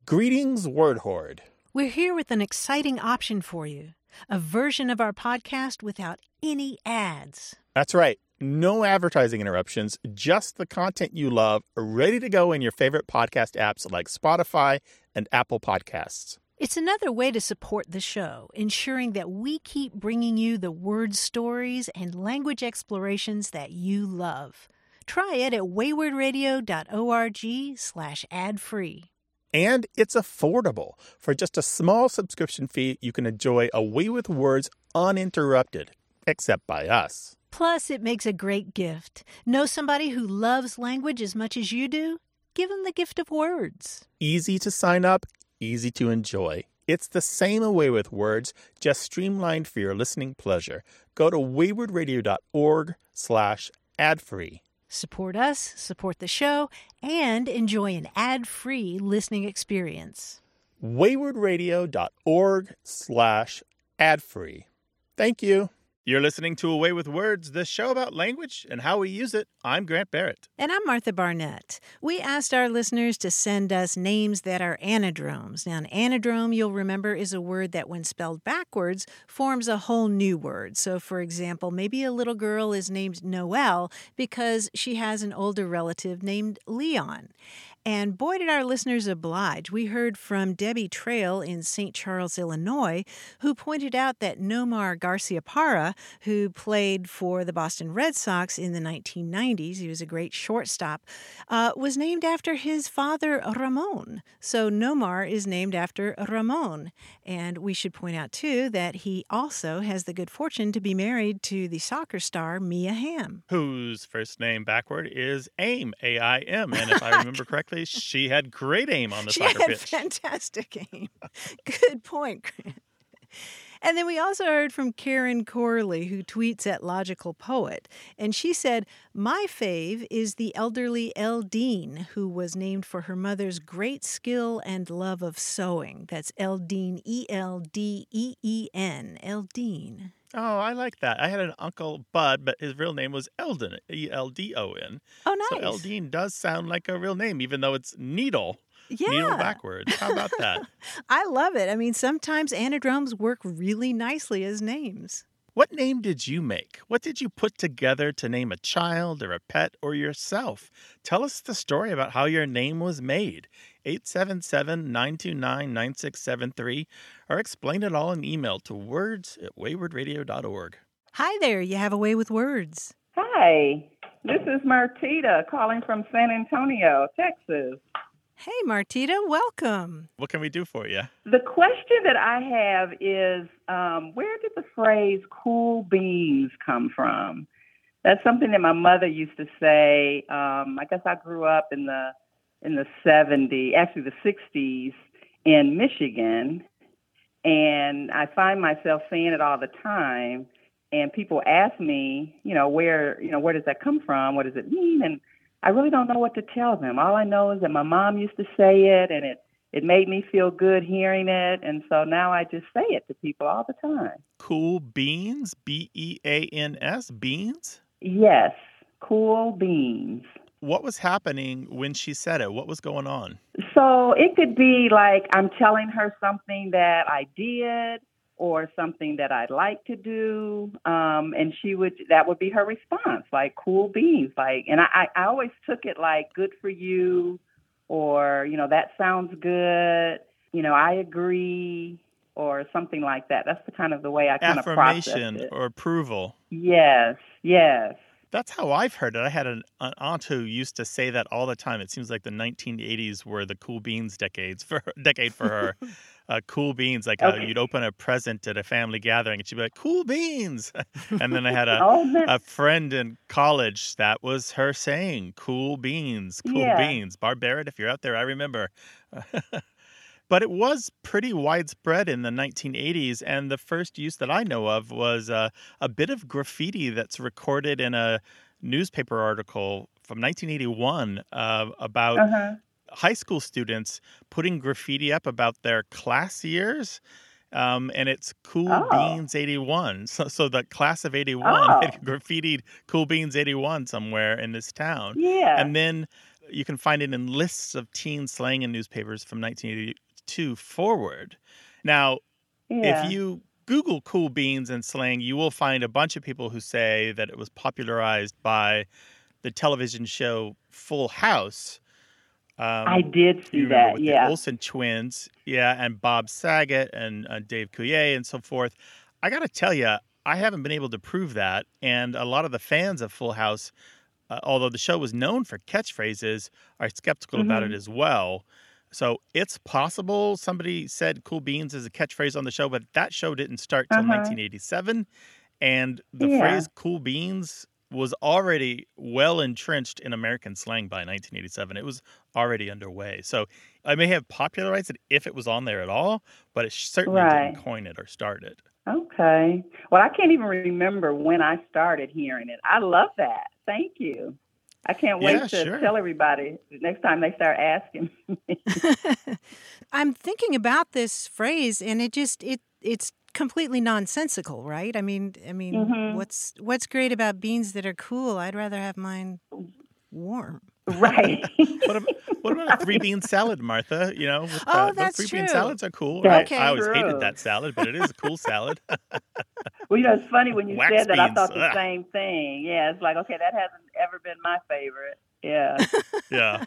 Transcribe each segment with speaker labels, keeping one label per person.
Speaker 1: Greetings, Word Horde.
Speaker 2: We're here with an exciting option for you, a version of our podcast without any ads.
Speaker 1: That's right. No advertising interruptions, just the content you love, ready to go in your favorite podcast apps like Spotify and Apple Podcasts.
Speaker 2: It's another way to support the show, ensuring that we keep bringing you the word stories and language explorations that you love. Try it at waywardradio.org/ad-free.
Speaker 1: And it's affordable. For just a small subscription fee, you can enjoy A Way with Words uninterrupted, except by us.
Speaker 2: Plus, it makes a great gift. Know somebody who loves language as much as you do? Give them the gift of words.
Speaker 1: Easy to sign up, easy to enjoy. It's the same A Way with Words, just streamlined for your listening pleasure. Go to waywardradio.org/ad-free.
Speaker 2: Support us, support the show, and enjoy an ad-free listening experience.
Speaker 1: waywardradio.org/ad-free. Thank you. You're listening to A Way with Words, the show about language and how we use it. I'm Grant Barrett.
Speaker 2: And I'm Martha Barnett. We asked our listeners to send us names that are anadromes. Now, an anadrome, you'll remember, is a word that when spelled backwards forms a whole new word. So, for example, maybe a little girl is named Noelle because she has an older relative named Leon. And boy, did our listeners oblige. We heard from Debbie Trail in St. Charles, Illinois, who pointed out that Nomar Garciaparra, who played for the Boston Red Sox in the 1990s, he was a great shortstop, was named after his father, Ramon. So Nomar is named after Ramon. And we should point out, too, that he also has the good fortune to be married to the soccer star Mia Hamm,
Speaker 1: whose first name backward is Aim, A-I-M. And if I remember correctly, she had great aim on the soccer pitch.
Speaker 2: She had fantastic aim. Good point, Grant. And then we also heard from Karen Corley, who tweets at Logical Poet. And she said, my fave is the elderly Eldine, who was named for her mother's great skill and love of sewing. That's Eldine, E-L-D-E-E-N, Eldine.
Speaker 1: Oh, I like that. I had an uncle, Bud, but his real name was Eldon, E-L-D-O-N.
Speaker 2: Oh, nice.
Speaker 1: So Eldine does sound like a real name, even though it's Needle.
Speaker 2: Yeah.
Speaker 1: Needle backwards. How about that?
Speaker 2: I love it. I mean, sometimes anadromes work really nicely as names.
Speaker 1: What name did you make? What did you put together to name a child or a pet or yourself? Tell us the story about how your name was made. 877-929-9673, or explain it all in email to words@waywardradio.org.
Speaker 2: Hi there. You have A Way with Words.
Speaker 3: Hi. This is Martita calling from San Antonio, Texas.
Speaker 2: Hey, Martita, welcome.
Speaker 1: What can we do for you?
Speaker 3: The question that I have is, where did the phrase cool beans come from? That's something that my mother used to say. I guess I grew up in the 70s, actually the 60s in Michigan, and I find myself saying it all the time. And people ask me, where does that come from? What does it mean? And I really don't know what to tell them. All I know is that my mom used to say it, and it made me feel good hearing it. And so now I just say it to people all the time.
Speaker 1: Cool beans, B-E-A-N-S, beans?
Speaker 3: Yes, cool beans.
Speaker 1: What was happening when she said it? What was going on?
Speaker 3: So it could be like I'm telling her something that I did or something that I'd like to do, and that would be her response, like cool beans, and I always took it like good for you, or that sounds good, I agree, or something like that. That's the kind of the way I kind of process it.
Speaker 1: Affirmation or approval.
Speaker 3: Yes.
Speaker 1: That's how I've heard it. I had an aunt who used to say that all the time. It seems like the 1980s were the cool beans decade for her. Cool beans, like you'd open a present at a family gathering and she'd be like, cool beans. And then I had a friend in college that was her saying, cool beans, beans. Barb Barrett, if you're out there, I remember. But it was pretty widespread in the 1980s, and the first use that I know of was a bit of graffiti that's recorded in a newspaper article from 1981 about high school students putting graffiti up about their class years. And it's Cool Beans 81. So the class of 81 had graffitied Cool Beans 81 somewhere in this town.
Speaker 3: Yeah.
Speaker 1: And then you can find it in lists of teen slang in newspapers from 1982 forward. Now, if
Speaker 3: Yeah.
Speaker 1: you Google cool beans and slang, you will find a bunch of people who say that it was popularized by the television show Full House.
Speaker 3: I did see
Speaker 1: You remember
Speaker 3: that.
Speaker 1: with the
Speaker 3: Yeah.
Speaker 1: Olsen twins, yeah, and Bob Saget and Dave Coulier and so forth. I got to tell you, I haven't been able to prove that, and a lot of the fans of Full House, although the show was known for catchphrases, are skeptical about it
Speaker 3: Mhm.
Speaker 1: as well. So it's possible somebody said "cool beans" is a catchphrase on the show, but that show didn't start till
Speaker 3: Uh-huh.
Speaker 1: 1987, and the
Speaker 3: Yeah.
Speaker 1: phrase "cool beans" was already well entrenched in American slang by 1987. It was already underway. So I may have popularized it if it was on there at all, but it certainly didn't
Speaker 3: Right.
Speaker 1: coin it or start it.
Speaker 3: Okay. Well, I can't even remember when I started hearing it. I love that. Thank you. I can't
Speaker 1: Yeah,
Speaker 3: wait to
Speaker 1: sure.
Speaker 3: tell everybody next time they start asking me.
Speaker 2: I'm thinking about this phrase, and it's completely nonsensical, right? I mean,
Speaker 3: Mhm.
Speaker 2: what's great about beans that are cool? I'd rather have mine warm.
Speaker 3: Right.
Speaker 1: What about a three bean salad, Martha? You know, with,
Speaker 2: Oh,
Speaker 1: those
Speaker 2: that's
Speaker 1: three bean
Speaker 2: true.
Speaker 1: salads are cool. I
Speaker 3: That's
Speaker 2: Okay.
Speaker 1: always hated
Speaker 3: true.
Speaker 1: that salad, but it is a cool salad.
Speaker 3: Well, it's funny when you
Speaker 1: Wax
Speaker 3: said that, I
Speaker 1: beans.
Speaker 3: thought the
Speaker 1: Ugh.
Speaker 3: same thing. Yeah, it's like, okay, that hasn't ever been my favorite. Yeah.
Speaker 1: Yeah.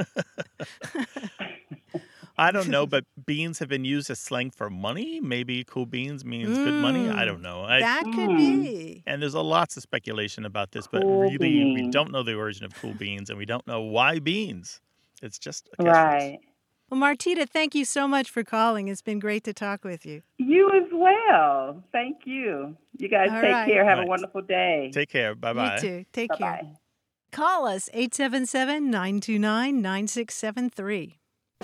Speaker 1: I don't know, but beans have been used as slang for money. Maybe cool beans means good money. I don't know.
Speaker 2: That could
Speaker 3: Mm.
Speaker 2: be.
Speaker 1: And there's lots of speculation about this, but
Speaker 3: Cool
Speaker 1: really, we
Speaker 3: beans.
Speaker 1: don't know the origin of cool beans, and we don't know why beans. It's just a catchphrase.
Speaker 3: Right.
Speaker 2: Well, Martita, thank you so much for calling. It's been great to talk with you.
Speaker 3: You as well. Thank you. You guys
Speaker 2: All
Speaker 3: take
Speaker 2: right.
Speaker 3: care. Have a
Speaker 1: Right.
Speaker 3: wonderful day.
Speaker 1: Take care. Bye
Speaker 2: You
Speaker 1: bye.
Speaker 2: too. Take care.
Speaker 3: Bye-bye.
Speaker 2: Call us 877-929-9673.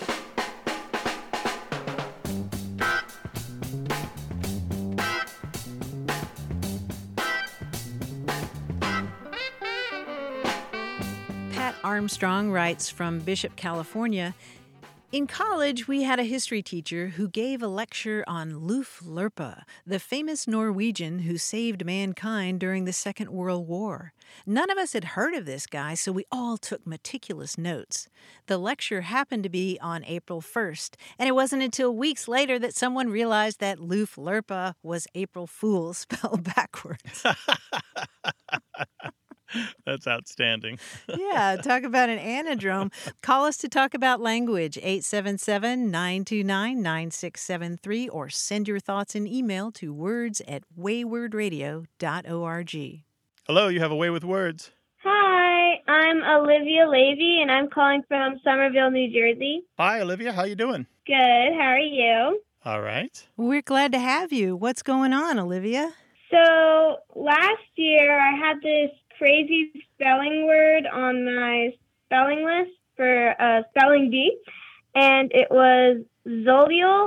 Speaker 2: Pat Armstrong writes from Bishop, California. In college, we had a history teacher who gave a lecture on Luf Lerpa, the famous Norwegian who saved mankind during the Second World War. None of us had heard of this guy, so we all took meticulous notes. The lecture happened to be on April 1st, and it wasn't until weeks later that someone realized that Luf Lerpa was April Fool spelled backwards.
Speaker 1: That's outstanding.
Speaker 2: Yeah, talk about an anadrome. Call us to talk about language, 877-929-9673, or send your thoughts in email to words@waywordradio.org.
Speaker 1: Hello, you have a way with words.
Speaker 4: Hi, I'm Olivia Levy, and I'm calling from Somerville, New Jersey.
Speaker 1: Hi, Olivia. How you doing?
Speaker 4: Good, how are you?
Speaker 1: All right.
Speaker 2: We're glad to have you. What's going on, Olivia?
Speaker 4: So, last year I had this crazy spelling word on my spelling list for spelling bee, and it was Zoliel,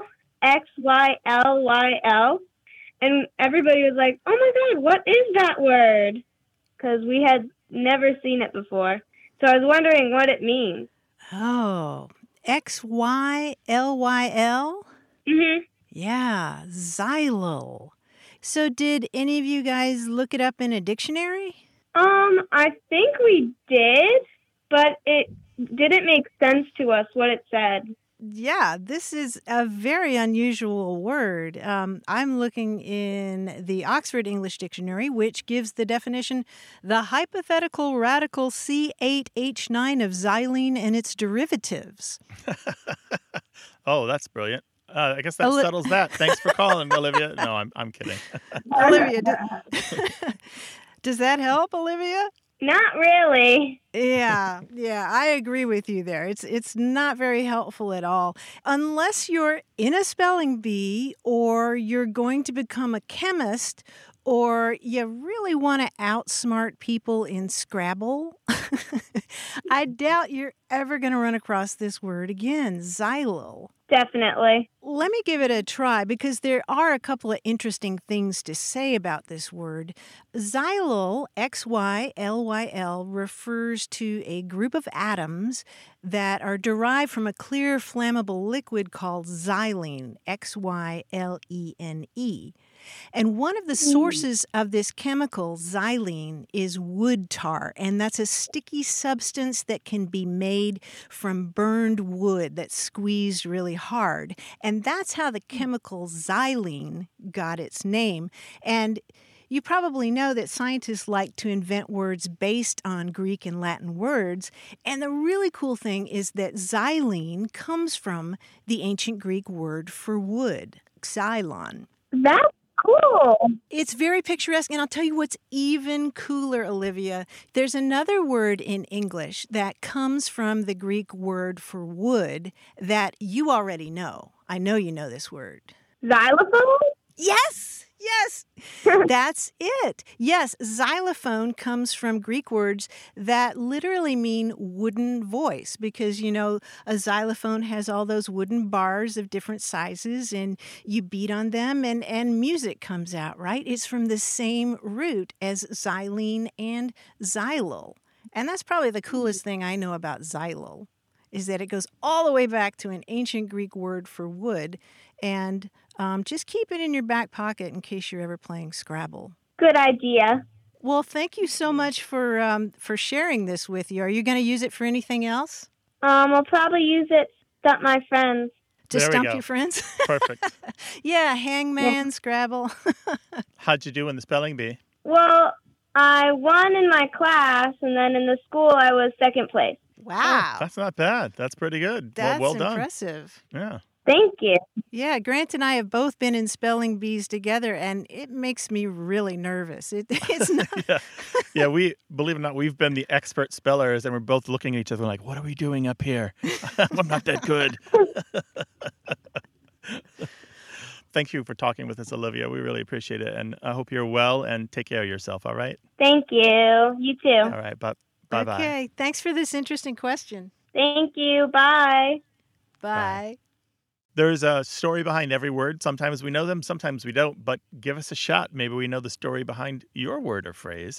Speaker 4: Xylyl. And everybody was like, oh my God, what is that word? Because we had never seen it before. So I was wondering what it means.
Speaker 2: Oh, Xylyl?
Speaker 4: Mm-hmm.
Speaker 2: Yeah, xylol. So did any of you guys look it up in a dictionary?
Speaker 4: I think we did, but it didn't make sense to us what it said.
Speaker 2: Yeah, this is a very unusual word. I'm looking in the Oxford English Dictionary, which gives the definition, the hypothetical radical C8H9 of xylene and its derivatives.
Speaker 1: Oh, that's brilliant. I guess that
Speaker 2: Oli-
Speaker 1: settles that. Thanks for calling, Olivia. No, I'm kidding.
Speaker 2: Olivia, does that help, Olivia?
Speaker 4: Not really.
Speaker 2: Yeah, I agree with you there. It's not very helpful at all. Unless you're in a spelling bee or you're going to become a chemist or you really want to outsmart people in Scrabble, I doubt you're ever going to run across this word again, xylol.
Speaker 4: Definitely.
Speaker 2: let me give it a try because there are a couple of interesting things to say about this word. Xylol, X-Y-L-Y-L, refers to a group of atoms that are derived from a clear, flammable liquid called xylene, X-Y-L-E-N-E. And one of the sources of this chemical, xylene, is wood tar. And that's a sticky substance that can be made from burned wood that's squeezed really hard. And that's how the chemical xylene got its name. And you probably know that scientists like to invent words based on Greek and Latin words. And the really cool thing is that xylene comes from the ancient Greek word for wood, xylon.
Speaker 4: That's cool.
Speaker 2: It's very picturesque, and I'll tell you what's even cooler, Olivia. There's another word in English that comes from the Greek word for wood that you already know. I know you know this word.
Speaker 4: Xylophone?
Speaker 2: Yes! That's it. Yes, xylophone comes from Greek words that literally mean wooden voice because, you know, a xylophone has all those wooden bars of different sizes and you beat on them and music comes out, right? It's from the same root as xylene and xylol. And that's probably the coolest thing I know about xylol is that it goes all the way back to an ancient Greek word for wood. And just keep it in your back pocket in case you're ever playing Scrabble.
Speaker 4: Good idea.
Speaker 2: Well, thank you so much for sharing this with you. Are you going to use it for anything else?
Speaker 4: I'll probably use it to stump my friends.
Speaker 2: To stump your friends?
Speaker 1: Perfect.
Speaker 2: Yeah, hangman, Scrabble.
Speaker 1: How'd you do in the spelling bee?
Speaker 4: Well, I won in my class, and then in the school I was second place.
Speaker 2: Wow.
Speaker 1: Oh, that's not bad. That's pretty good.
Speaker 2: That's
Speaker 1: well done.
Speaker 2: impressive.
Speaker 1: Yeah.
Speaker 4: Thank you.
Speaker 2: Yeah, Grant and I have both been in spelling bees together, and it makes me really nervous. It's not...
Speaker 1: Yeah, we, believe it or not, we've been the expert spellers, and we're both looking at each other like, what are we doing up here? I'm not that good. Thank you for talking with us, Olivia. We really appreciate it, and I hope you're well, and take care of yourself, all right?
Speaker 4: Thank you. You too.
Speaker 1: All right, bye-bye.
Speaker 2: Okay, thanks for this interesting question.
Speaker 4: Thank you. Bye.
Speaker 2: Bye.
Speaker 1: There's a story behind every word. Sometimes we know them, sometimes we don't, but give us a shot. Maybe we know the story behind your word or phrase.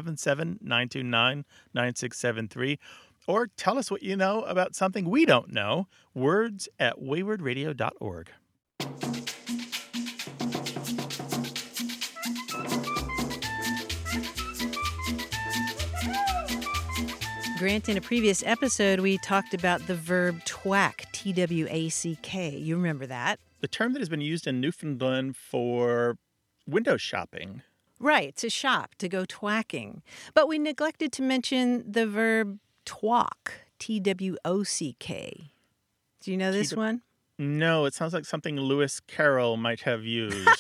Speaker 1: 877-929-9673. Or tell us what you know about something we don't know. words@waywardradio.org.
Speaker 2: Grant, in a previous episode, we talked about the verb twack, T-W-A-C-K. You remember that?
Speaker 1: The term that has been used in Newfoundland for window shopping.
Speaker 2: Right, to shop, to go twacking. But we neglected to mention the verb twalk, T-W-O-C-K. Do you know this one?
Speaker 1: No, it sounds like something Lewis Carroll might have used.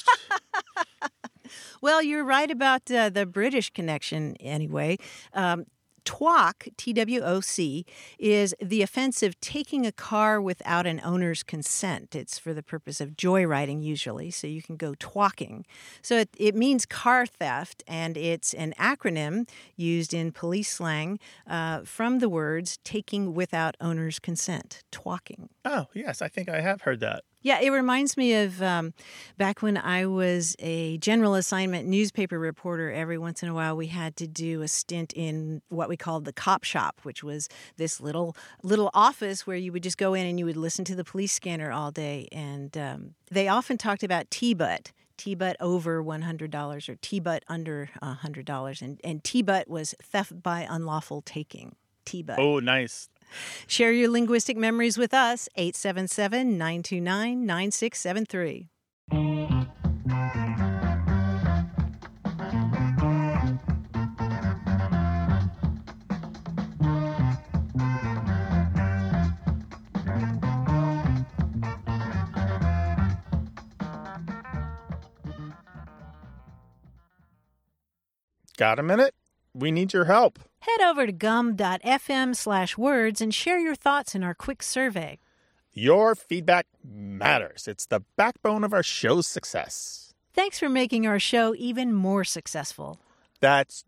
Speaker 2: Well, you're right about the British connection anyway. Twalk, T-W-O-C, is the offense of taking a car without an owner's consent. It's for the purpose of joyriding usually, so you can go twalking. So it means car theft, and it's an acronym used in police slang from the words taking without owner's consent, twalking.
Speaker 1: Oh, yes, I think I have heard that.
Speaker 2: Yeah, it reminds me of back when I was a general assignment newspaper reporter. Every once in a while, we had to do a stint in what we called the cop shop, which was this little office where you would just go in and you would listen to the police scanner all day. And they often talked about T-butt. T-butt over $100 or T-butt under $100. And T-butt was theft by unlawful taking. T-butt.
Speaker 1: Oh, nice.
Speaker 2: Share your linguistic memories with us, 877-929-9673.
Speaker 1: Got a minute? We need your help.
Speaker 2: Head over to gum.fm/words and share your thoughts in our quick survey.
Speaker 1: Your feedback matters. It's the backbone of our show's success.
Speaker 2: Thanks for making our show even more successful.
Speaker 1: That's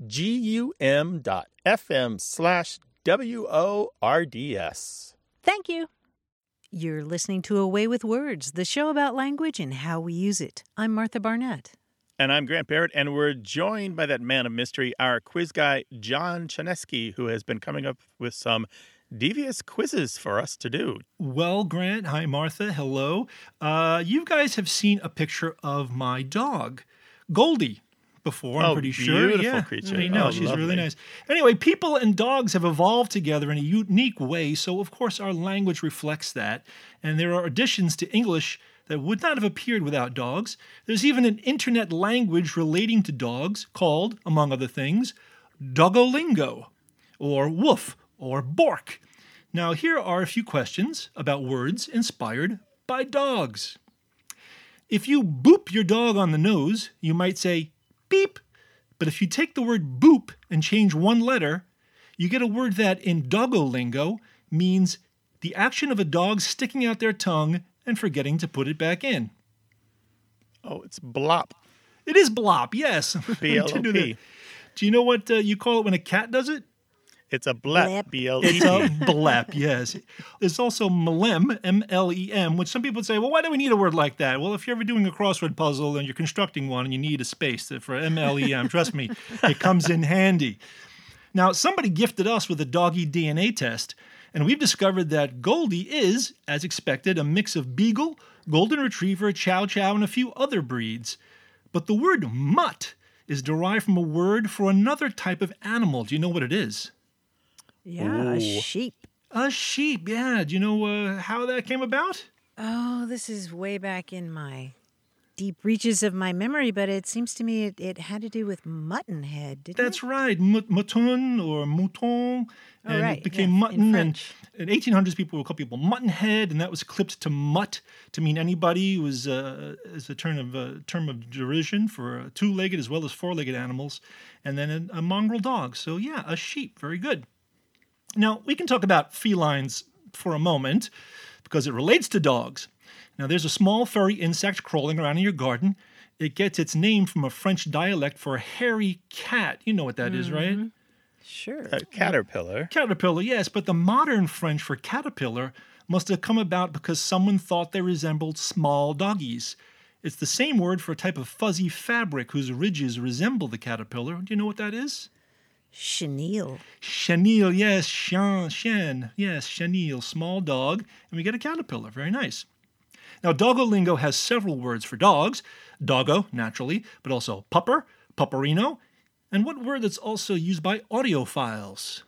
Speaker 1: gum.fm/WORDS.
Speaker 2: Thank you. You're listening to Away with Words, the show about language and how we use it. I'm Martha Barnett.
Speaker 1: And I'm Grant Barrett, and we're joined by that man of mystery, our quiz guy, John Chaneski, who has been coming up with some devious quizzes for us to do.
Speaker 5: Well, Grant, hi, Martha, hello. You guys have seen a picture of my dog, Goldie, before, I'm pretty sure.
Speaker 1: Beautiful creature.
Speaker 5: I know, she's
Speaker 1: lovely.
Speaker 5: really nice. Anyway, people and dogs have evolved together in a unique way, so of course our language reflects that. And there are additions to English that would not have appeared without dogs. There's even an internet language relating to dogs called, among other things, Doggolingo, or woof, or bork. Now, here are a few questions about words inspired by dogs. If you boop your dog on the nose, you might say beep. But if you take the word boop and change one letter, you get a word that in Doggolingo means the action of a dog sticking out their tongue and forgetting to put it back in.
Speaker 1: Oh, it's blop.
Speaker 5: It is blop, yes.
Speaker 1: B-L-O-P.
Speaker 5: Do you know what you call it when a cat does it?
Speaker 1: It's a blep,
Speaker 2: Blep.
Speaker 1: B-L-E-P.
Speaker 5: It's a blep, yes. There's also mlem, M-L-E-M, which some people would say, well, why do we need a word like that? Well, if you're ever doing a crossword puzzle and you're constructing one and you need a space for M-L-E-M, trust me, it comes in handy. Now, somebody gifted us with a doggy DNA test, and we've discovered that Goldie is, as expected, a mix of Beagle, Golden Retriever, Chow Chow, and a few other breeds. But the word mutt is derived from a word for another type of animal. Do you know what it is?
Speaker 2: Yeah, a
Speaker 1: Ooh.
Speaker 2: sheep.
Speaker 5: A sheep, yeah. Do you know how that came about?
Speaker 2: Oh, this is way back in my deep reaches of my memory, but it seems to me it had to do with mutton head, didn't
Speaker 5: That's
Speaker 2: it?
Speaker 5: right, mouton or mouton, and
Speaker 2: right,
Speaker 5: it became
Speaker 2: yeah, in
Speaker 5: mutton. And
Speaker 2: French.
Speaker 5: in 1800s, people would call people mutton head, and that was clipped to mutt to mean anybody. It was as a term of derision for two-legged as well as four-legged animals, and then a mongrel dog. So yeah, a sheep, very good. Now we can talk about felines for a moment because it relates to dogs. Now, there's a small furry insect crawling around in your garden. It gets its name from a French dialect for a hairy cat. You know what that is, right?
Speaker 2: Sure.
Speaker 1: A caterpillar.
Speaker 5: Caterpillar, yes, but the modern French for caterpillar must have come about because someone thought they resembled small doggies. It's the same word for a type of fuzzy fabric whose ridges resemble the caterpillar. Do you know what that is?
Speaker 2: Chenille.
Speaker 5: Chenille, yes, chien, yes, chenille, small dog, and we get a caterpillar. Very nice. Now, Doggolingo has several words for dogs. Doggo, naturally, but also pupper, pupperino, and what word that's also used by audiophiles?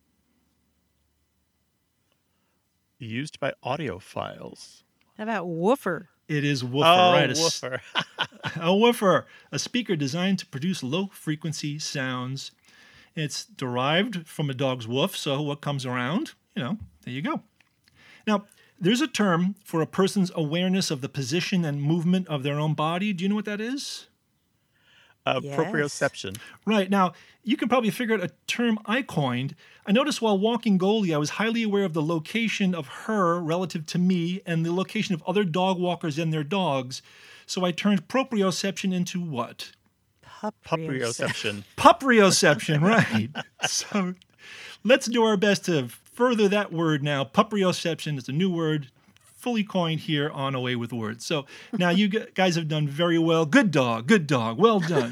Speaker 1: Used by audiophiles.
Speaker 2: How about woofer?
Speaker 5: It is woofer,
Speaker 1: Oh,
Speaker 5: right?
Speaker 1: woofer.
Speaker 5: A woofer, a speaker designed to produce low-frequency sounds. It's derived from a dog's woof, so what comes around, there you go. Now, there's a term for a person's awareness of the position and movement of their own body. Do you know what that is?
Speaker 2: Yes.
Speaker 1: Proprioception.
Speaker 5: Right. Now, you can probably figure out a term I coined. I noticed while walking Goldie, I was highly aware of the location of her relative to me and the location of other dog walkers and their dogs. So I turned proprioception into what?
Speaker 1: Proprioception.
Speaker 5: Puprioception, right. So let's do our best to further that word now. Puprioception is a new word, fully coined here on Away with Words. So now you guys have done very well. Good dog, well done.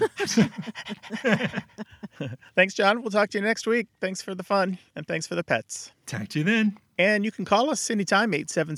Speaker 1: Thanks, John. We'll talk to you next week. Thanks for the fun, and thanks for the pets.
Speaker 5: Talk to you then.
Speaker 1: And you can call us anytime,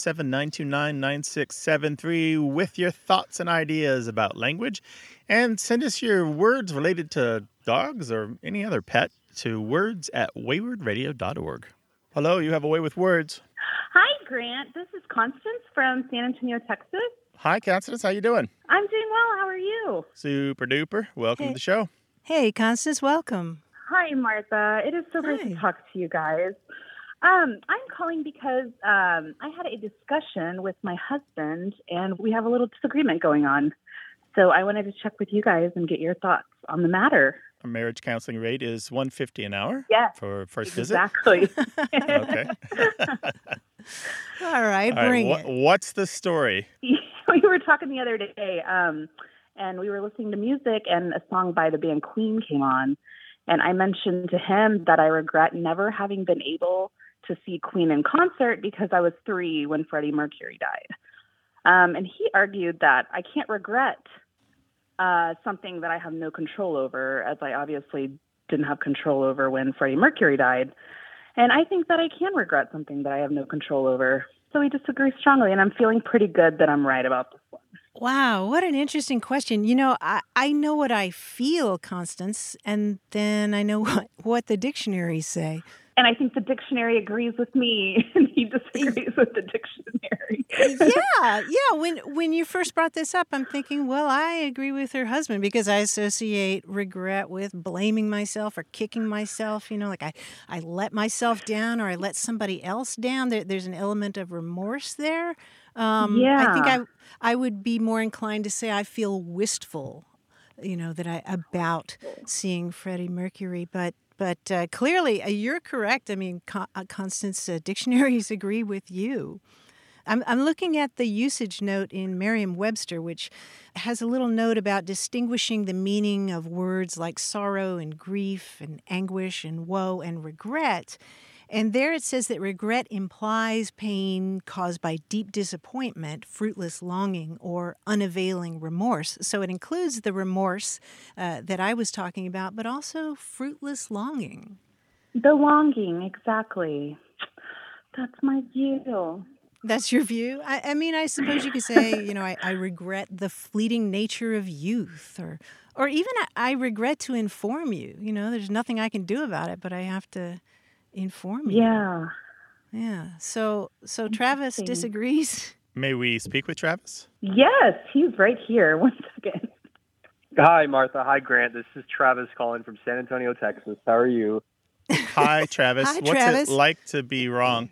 Speaker 1: 877-929-9673, with your thoughts and ideas about language. And send us your words related to dogs or any other pet to words@waywardradio.org. Hello, you have a way with words.
Speaker 6: Hi, Grant. This is Constance from San Antonio, Texas.
Speaker 1: Hi, Constance. How you doing?
Speaker 6: I'm doing well. How are you?
Speaker 1: Super duper. Welcome
Speaker 2: Hey.
Speaker 1: to the show.
Speaker 2: Hey, Constance, welcome.
Speaker 6: Hi, Martha. It is so great
Speaker 2: Hi.
Speaker 6: to talk to you guys. I'm calling because I had a discussion with my husband, and we have a little disagreement going on. So I wanted to check with you guys and get your thoughts on the matter.
Speaker 1: Our marriage counseling rate is $150 an hour
Speaker 6: Yes,
Speaker 1: for first visit.
Speaker 6: exactly.
Speaker 1: Okay.
Speaker 2: All right,
Speaker 1: All right,
Speaker 2: bring it.
Speaker 1: What's the story?
Speaker 6: We were talking the other day, and we were listening to music, and a song by the band Queen came on. And I mentioned to him that I regret never having been able to see Queen in concert because I was 3 when Freddie Mercury died. And he argued that I can't regret something that I have no control over, as I obviously didn't have control over when Freddie Mercury died. And I think that I can regret something that I have no control over. So we disagree strongly, and I'm feeling pretty good that I'm right about this one.
Speaker 2: Wow, what an interesting question. I know what I feel, Constance, and then I know what the dictionaries say.
Speaker 6: And I think the dictionary agrees with me, and he disagrees with the dictionary.
Speaker 2: Yeah. When you first brought this up, I'm thinking, well, I agree with her husband because I associate regret with blaming myself or kicking myself. Like I let myself down or I let somebody else down. There's an element of remorse there. I think I would be more inclined to say I feel wistful, about seeing Freddie Mercury, but clearly, you're correct. I mean, Constance, dictionaries agree with you. I'm looking at the usage note in Merriam-Webster, which has a little note about distinguishing the meaning of words like sorrow and grief and anguish and woe and regret. And there it says that regret implies pain caused by deep disappointment, fruitless longing, or unavailing remorse. So it includes the remorse that I was talking about, but also fruitless longing.
Speaker 6: The longing, exactly. That's my view.
Speaker 2: That's your view? I mean, I suppose you could say, I regret the fleeting nature of youth, or even I regret to inform you. There's nothing I can do about it, but I have to inform you. Yeah. So Travis disagrees.
Speaker 1: May we speak with Travis?
Speaker 6: Yes, he's right here. 1 second.
Speaker 7: Hi, Martha. Hi, Grant. This is Travis calling from San Antonio, Texas. How are you?
Speaker 1: Hi, Travis.
Speaker 2: Hi,
Speaker 1: What's
Speaker 2: Travis.
Speaker 1: it like to be wrong?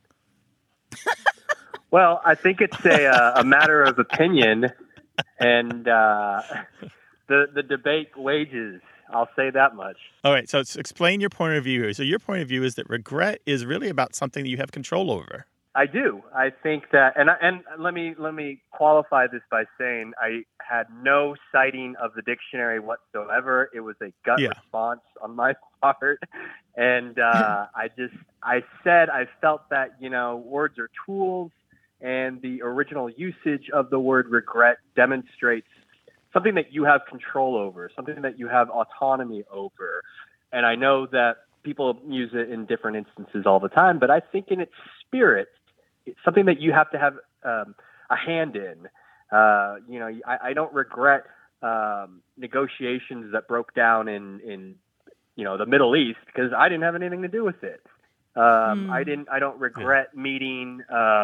Speaker 7: Well, I think it's a matter of opinion, and the debate wages. I'll say that much.
Speaker 1: All right, so explain your point of view here. So your point of view is that regret is really about something that you have control over.
Speaker 7: I do. I think that, and let me qualify this by saying I had no citing of the dictionary whatsoever. It was a gut response on my part, and I said I felt that words are tools, and the original usage of the word regret demonstrates something that you have control over, something that you have autonomy over. And I know that people use it in different instances all the time, but I think in its spirit, it's something that you have to have a hand in. I don't regret negotiations that broke down in the Middle East because I didn't have anything to do with it. I don't regret meeting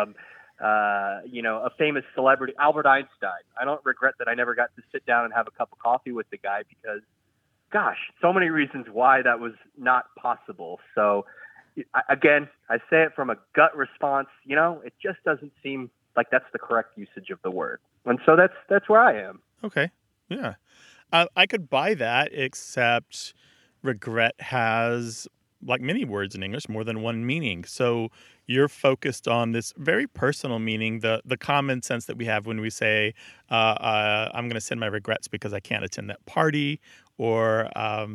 Speaker 7: a famous celebrity, Albert Einstein. I don't regret that I never got to sit down and have a cup of coffee with the guy because, gosh, so many reasons why that was not possible. So, again, I say it from a gut response. It just doesn't seem like that's the correct usage of the word. And so that's where I am.
Speaker 1: Okay. Yeah. I could buy that, except regret has, like many words in English, more than one meaning. So you're focused on this very personal meaning, the common sense that we have when we say, I'm going to send my regrets because I can't attend that party, or,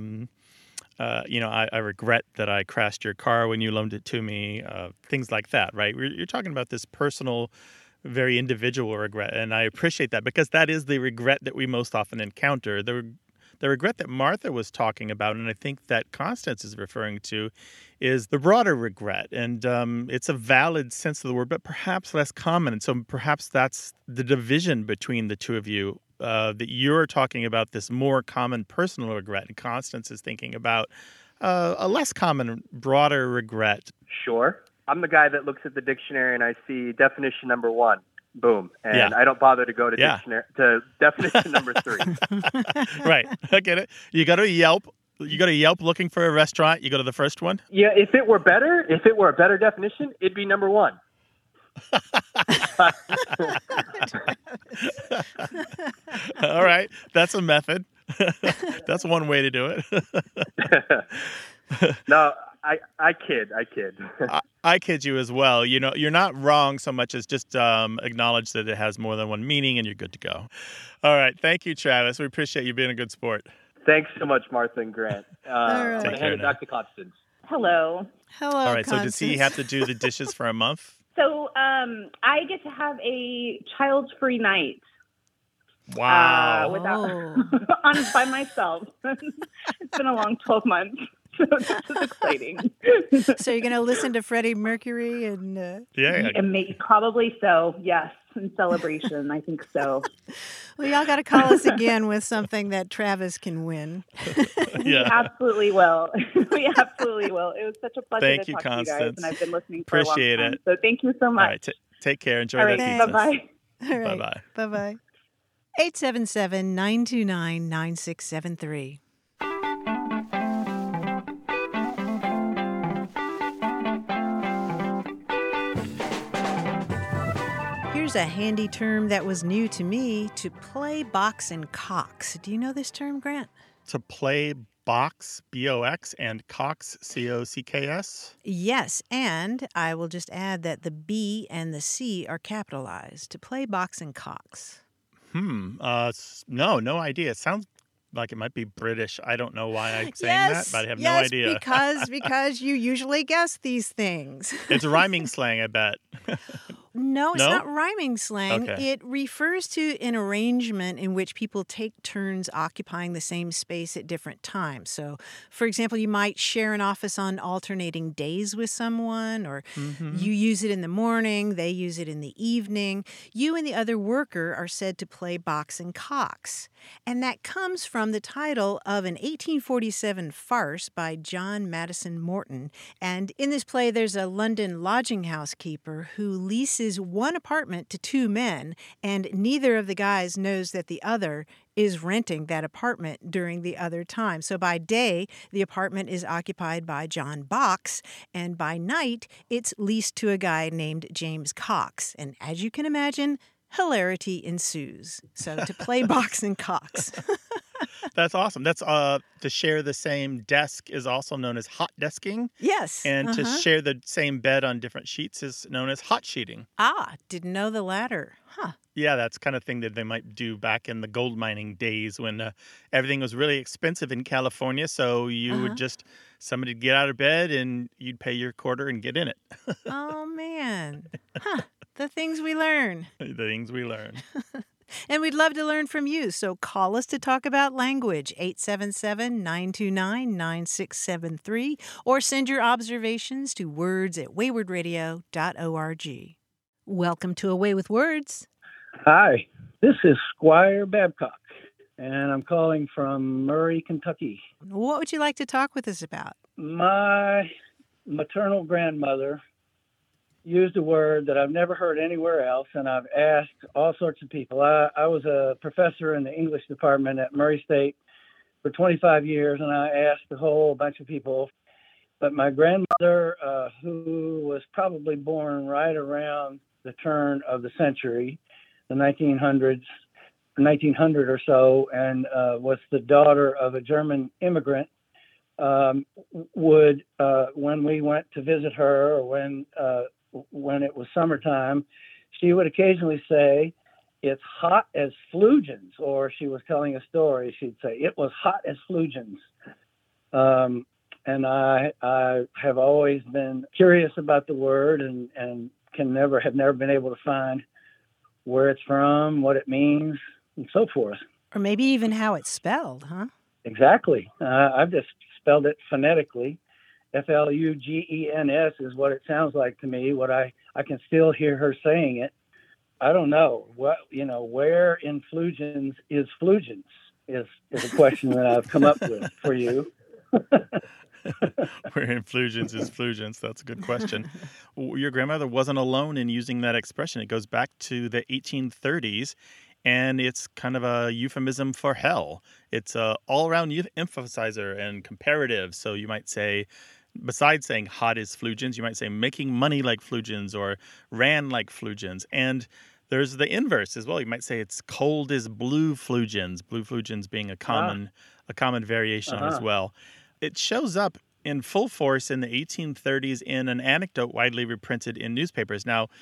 Speaker 1: I regret that I crashed your car when you loaned it to me, things like that, right? You're talking about this personal, very individual regret, and I appreciate that because that is the regret that we most often encounter. The regret that Martha was talking about, and I think that Constance is referring to, is the broader regret. And it's a valid sense of the word, but perhaps less common. And so perhaps that's the division between the two of you, that you're talking about this more common personal regret, and Constance is thinking about a less common, broader regret.
Speaker 7: Sure. I'm the guy that looks at the dictionary and I see definition number 1. Boom. And I don't bother to go to dictionary to definition number 3.
Speaker 1: Right. I get it. You go to Yelp. You go to Yelp looking for a restaurant. You go to the first one.
Speaker 7: Yeah. If it were a better definition, it'd be number 1.
Speaker 1: All right. That's a method. That's one way to do it.
Speaker 7: No, I kid.
Speaker 1: I kid you as well. You're not wrong so much as just acknowledge that it has more than one meaning and you're good to go. All right. Thank you, Travis. We appreciate you being a good sport.
Speaker 7: Thanks so much, Martha and Grant.
Speaker 2: All right.
Speaker 7: I'm going to hand it back to Constance.
Speaker 6: Hello.
Speaker 2: Hello,
Speaker 1: All right.
Speaker 2: Constance.
Speaker 1: So does he have to do the dishes for a month?
Speaker 6: So I get to have a child-free night.
Speaker 1: Wow.
Speaker 6: By myself. It's been a long 12 months, so this is exciting.
Speaker 2: So you're going to listen to Freddie Mercury and...
Speaker 1: Yeah.
Speaker 6: Probably so, yes, in celebration. I think so.
Speaker 2: Well, y'all got to call us again with something that Travis can win.
Speaker 6: We absolutely will. We absolutely will. It was such a pleasure to talk to you guys, and I've been listening for
Speaker 1: Appreciate
Speaker 6: a long time.
Speaker 1: it.
Speaker 6: So thank you so much.
Speaker 1: All right. Take care. Enjoy that pizza.
Speaker 6: Bye-bye.
Speaker 2: All right.
Speaker 1: Bye-bye.
Speaker 2: Bye-bye. 877-929-9673. Here's a handy term that was new to me, to play box and cocks. Do you know this term, Grant?
Speaker 1: To play box, B-O-X, and cocks, C-O-C-K-S?
Speaker 2: Yes, and I will just add that the B and the C are capitalized. To play box and cocks.
Speaker 1: No idea. It sounds like it might be British. I don't know why I'm saying that, but I have no idea.
Speaker 2: because you usually guess these things.
Speaker 1: It's rhyming slang, I bet.
Speaker 2: No, it's not rhyming slang.
Speaker 1: Okay.
Speaker 2: It refers to an arrangement in which people take turns occupying the same space at different times. So, for example, you might share an office on alternating days with someone, or you use it in the morning, they use it in the evening. You and the other worker are said to play box and cocks. And that comes from the title of an 1847 farce by John Madison Morton. And in this play, there's a London lodging house keeper who leases one apartment to two men, and neither of the guys knows that the other is renting that apartment during the other time. So by day, the apartment is occupied by John Box, and by night, it's leased to a guy named James Cox. And as you can imagine, hilarity ensues. So to play box and cocks.
Speaker 1: That's awesome. That's to share the same desk is also known as hot desking.
Speaker 2: Yes.
Speaker 1: And to share the same bed on different sheets is known as hot sheeting.
Speaker 2: Ah, didn't know the latter. Huh.
Speaker 1: Yeah, that's kind of thing that they might do back in the gold mining days when everything was really expensive in California. So you would somebody'd get out of bed and you'd pay your quarter and get in it.
Speaker 2: Oh, man. Huh. The things we learn.
Speaker 1: The things we learn.
Speaker 2: And we'd love to learn from you, so call us to talk about language, 877-929-9673, or send your observations to words@waywardradio.org. Welcome to Away with Words.
Speaker 8: Hi, this is Squire Babcock, and I'm calling from Murray, Kentucky.
Speaker 2: What would you like to talk with us about?
Speaker 8: My maternal grandmother used a word that I've never heard anywhere else, and I've asked all sorts of people. I was a professor in the English department at Murray State for 25 years, and I asked a whole bunch of people. But my grandmother, who was probably born right around the turn of the century, the 1900 or so, and was the daughter of a German immigrant, would, when we went to visit her, or when it was summertime, she would occasionally say, "It's hot as flugens," or she was telling a story, she'd say, "It was hot as flugens." And I have always been curious about the word and have never been able to find where it's from, what it means, and so forth.
Speaker 2: Or maybe even how it's spelled, huh?
Speaker 8: Exactly. I've just spelled it phonetically. F-L-U-G-E-N-S is what it sounds like to me. What I can still hear her saying it. I don't know where in flugens is flugens is a question that I've come up with for you.
Speaker 1: Where in flugens is flugens? That's a good question. Your grandmother wasn't alone in using that expression. It goes back to the 1830s. And it's kind of a euphemism for hell. It's a all-around emphasizer and comparative. So you might say, besides saying hot as flugens, you might say making money like flugens or ran like flugens. And there's the inverse as well. You might say it's cold as blue flugens being a common variation as well. It shows up in full force in the 1830s in an anecdote widely reprinted in newspapers. Now,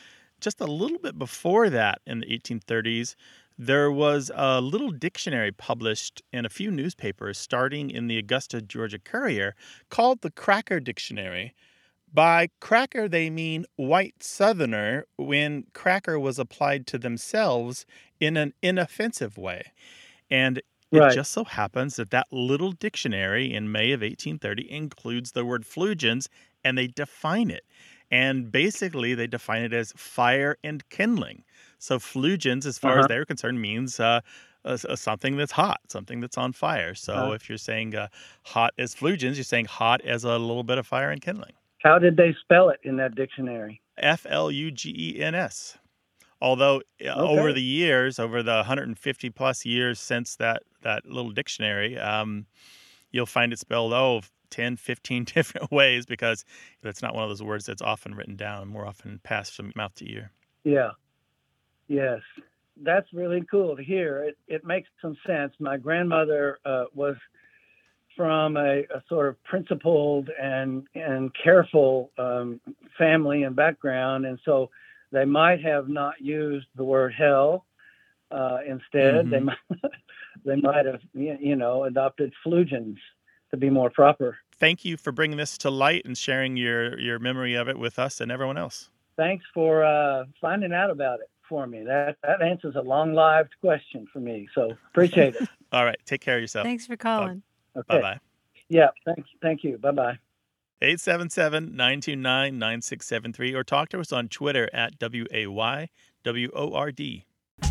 Speaker 1: just a little bit before that, in the 1830s, there was a little dictionary published in a few newspapers starting in the Augusta, Georgia Courier called the Cracker Dictionary. By cracker, they mean white Southerner when cracker was applied to themselves in an inoffensive way. And it just so happens that that little dictionary in May of 1830 includes the word flugens, and they define it. And basically, they define it as fire and kindling. So flugens, as far as they're concerned, means something that's hot, something that's on fire. So if you're saying hot as flugens, you're saying hot as a little bit of fire and kindling.
Speaker 8: How did they spell it in that dictionary?
Speaker 1: Flugens. Although over the years, over the 150 plus years since that little dictionary, you'll find it spelled 10, 15 different ways, because that's not one of those words that's often written down, more often passed from mouth to ear.
Speaker 8: Yeah. Yes. That's really cool to hear. It makes some sense. My grandmother was from a sort of principled and careful family and background, and so they might have not used the word hell. Instead, they might have adopted flugens to be more proper.
Speaker 1: Thank you for bringing this to light and sharing your memory of it with us and everyone else.
Speaker 8: Thanks for finding out about it for me. That answers a long-lived question for me, so appreciate it.
Speaker 1: All right, take care of yourself.
Speaker 2: Thanks for calling.
Speaker 8: Okay.
Speaker 1: Bye-bye.
Speaker 8: Yeah, thank you. Bye-bye.
Speaker 1: 877-929-9673, or talk to us on Twitter at WAYWORD.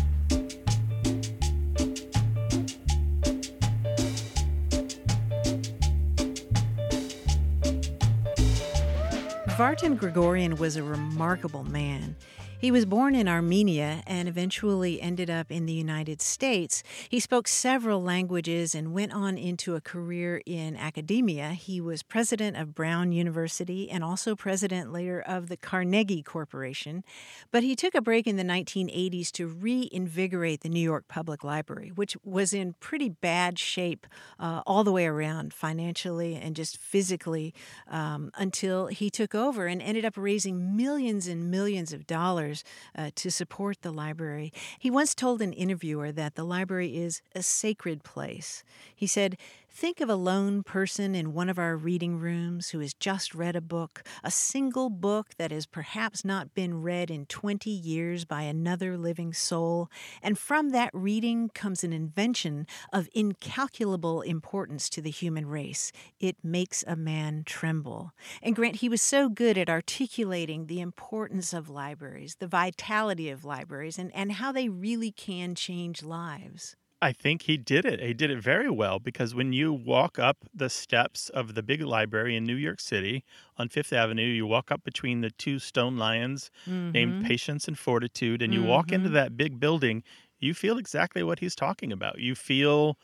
Speaker 2: Vartan Gregorian was a remarkable man. He was born in Armenia and eventually ended up in the United States. He spoke several languages and went on into a career in academia. He was president of Brown University and also president later of the Carnegie Corporation. But he took a break in the 1980s to reinvigorate the New York Public Library, which was in pretty bad shape all the way around, financially and just physically, until he took over and ended up raising millions and millions of dollars to support the library. He once told an interviewer that the library is a sacred place. He said, "Think of a lone person in one of our reading rooms who has just read a book, a single book that has perhaps not been read in 20 years by another living soul, and from that reading comes an invention of incalculable importance to the human race. It makes a man tremble." And Grant, he was so good at articulating the importance of libraries, the vitality of libraries, and how they really can change lives.
Speaker 1: I think he did it. He did it very well, because when you walk up the steps of the big library in New York City on Fifth Avenue, you walk up between the two stone lions named Patience and Fortitude, and you walk into that big building, you feel exactly what he's talking about. You feel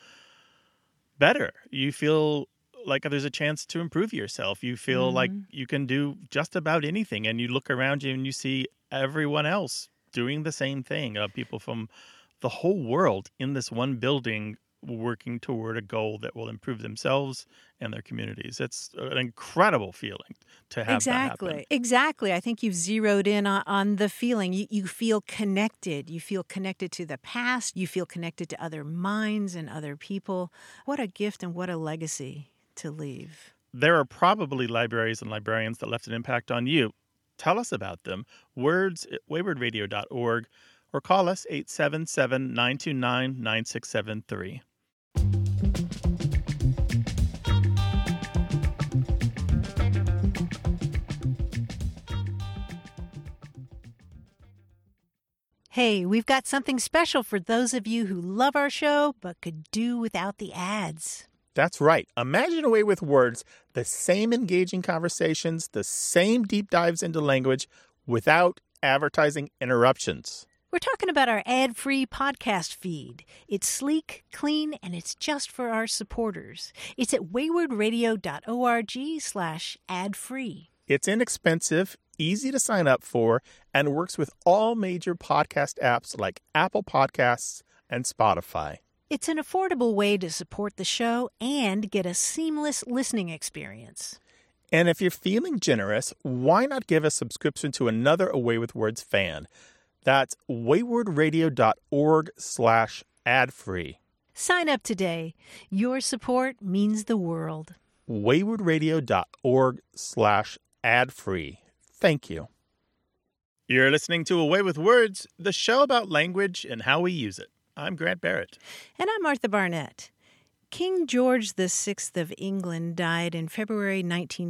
Speaker 1: better. You feel like there's a chance to improve yourself. You feel like you can do just about anything, and you look around you and you see everyone else doing the same thing. People from the whole world in this one building working toward a goal that will improve themselves and their communities. It's an incredible feeling to have that happen.
Speaker 2: Exactly. I think you've zeroed in on the feeling. You feel connected. You feel connected to the past. You feel connected to other minds and other people. What a gift and what a legacy to leave.
Speaker 1: There are probably libraries and librarians that left an impact on you. Tell us about them. Words at waywardradio.org. Or call us 877-929-9673.
Speaker 2: Hey, we've got something special for those of you who love our show but could do without the ads.
Speaker 1: That's right. Imagine a way with words, the same engaging conversations, the same deep dives into language without advertising interruptions.
Speaker 2: We're talking about our ad-free podcast feed. It's sleek, clean, and it's just for our supporters. It's at waywardradio.org/ad-free.
Speaker 1: It's inexpensive, easy to sign up for, and works with all major podcast apps like Apple Podcasts and Spotify.
Speaker 2: It's an affordable way to support the show and get a seamless listening experience.
Speaker 1: And if you're feeling generous, why not give a subscription to another Away with Words fan? That's waywardradio.org/ad-free.
Speaker 2: Sign up today. Your support means the world.
Speaker 1: waywardradio.org/ad-free. Thank you. You're listening to Away with Words, the show about language and how we use it. I'm Grant Barrett.
Speaker 2: And I'm Martha Barnett. King George VI of England died in February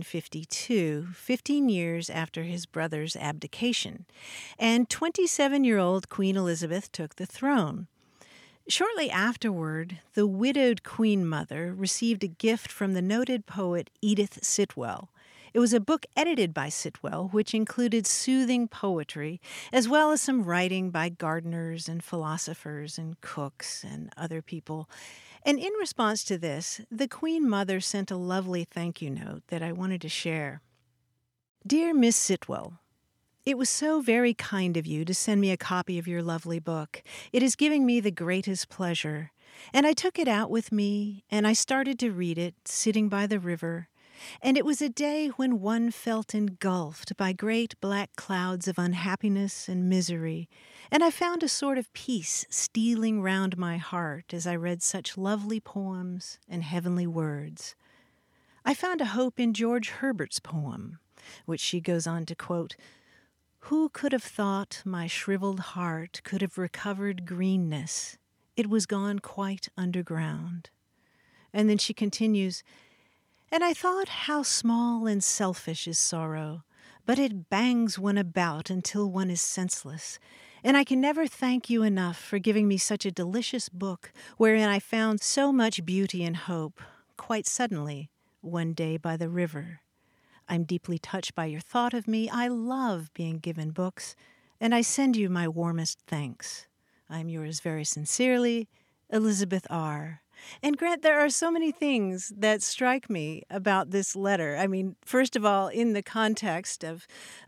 Speaker 2: 1952, 15 years after his brother's abdication, and 27-year-old Queen Elizabeth took the throne. Shortly afterward, the widowed Queen Mother received a gift from the noted poet Edith Sitwell. It was a book edited by Sitwell, which included soothing poetry, as well as some writing by gardeners and philosophers and cooks and other people. And in response to this, the Queen Mother sent a lovely thank you note that I wanted to share. Dear Miss Sitwell, it was so very kind of you to send me a copy of your lovely book. It is giving me the greatest pleasure. And I took it out with me, and I started to read it, sitting by the river. And it was a day when one felt engulfed by great black clouds of unhappiness and misery, and I found a sort of peace stealing round my heart as I read such lovely poems and heavenly words. I found a hope in George Herbert's poem, which she goes on to quote, "Who could have thought my shriveled heart could have recovered greenness? It was gone quite underground." And then she continues, "And I thought how small and selfish is sorrow, but it bangs one about until one is senseless. And I can never thank you enough for giving me such a delicious book wherein I found so much beauty and hope, quite suddenly, one day by the river. I'm deeply touched by your thought of me. I love being given books, and I send you my warmest thanks. I'm yours very sincerely, Elizabeth R." And Grant, there are so many things that strike me about this letter. I mean, first of all, in the context of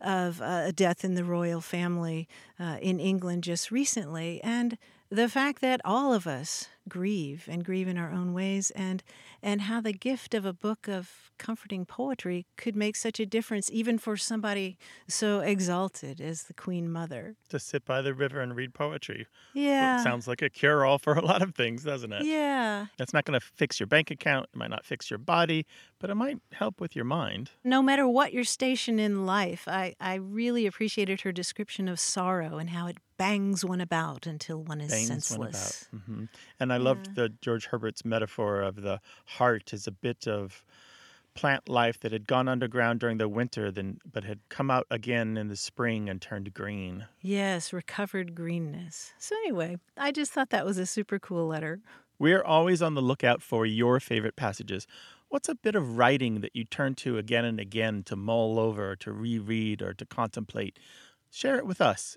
Speaker 2: a death in the royal family in England just recently, and the fact that all of us grieve and grieve in our own ways, and how the gift of a book of comforting poetry could make such a difference even for somebody so exalted as the Queen Mother.
Speaker 1: To sit by the river and read poetry.
Speaker 2: Yeah.
Speaker 1: Well, it sounds like a cure-all for a lot of things, doesn't it?
Speaker 2: Yeah.
Speaker 1: It's not going to fix your bank account. It might not fix your body, but it might help with your mind.
Speaker 2: No matter what your station in life, I really appreciated her description of sorrow and how it bangs one about until one is senseless.
Speaker 1: Mm-hmm. And I loved the George Herbert's metaphor of the heart as a bit of plant life that had gone underground during the winter, but had come out again in the spring and turned green.
Speaker 2: Yes, recovered greenness. So anyway, I just thought that was a super cool letter.
Speaker 1: We're always on the lookout for your favorite passages. What's a bit of writing that you turn to again and again to mull over, or to reread, or to contemplate? Share it with us,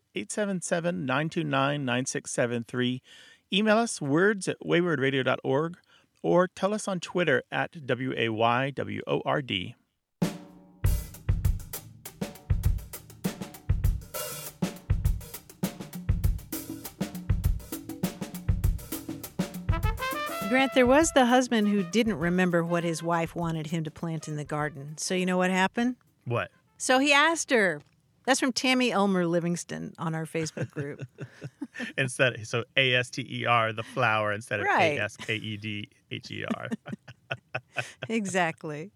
Speaker 1: 877-929-9673. Email us words@waywardradio.org, or tell us on Twitter @WAYWORD.
Speaker 2: Grant, there was the husband who didn't remember what his wife wanted him to plant in the garden. So you know what happened?
Speaker 1: What?
Speaker 2: So he asked her. That's from Tammy Elmer Livingston on our Facebook group.
Speaker 1: So ASTER, the flower, instead of
Speaker 2: right.
Speaker 1: ASKEDHER.
Speaker 2: Exactly.